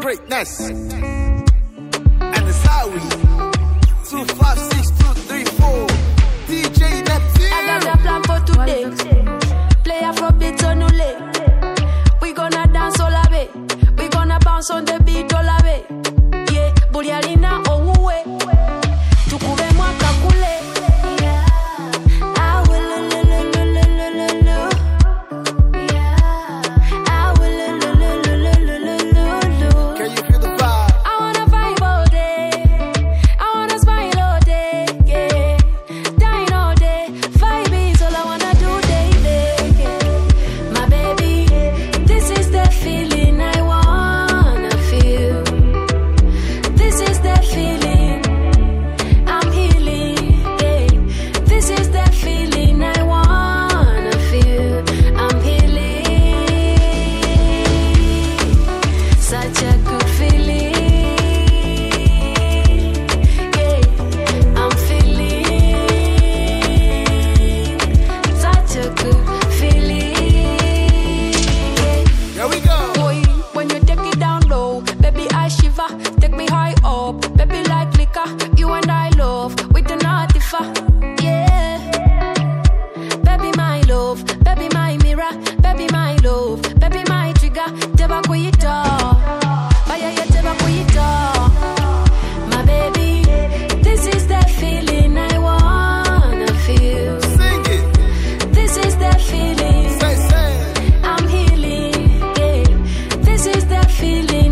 greatness. And it's how we 256-234 DJ Neptune. I got a plan for today. Play Afrobeat on Ule. We gonna dance all the way. We gonna bounce on the beat all the way. Yeah, Burialina Owe. Tukube mwaka kule. Feeling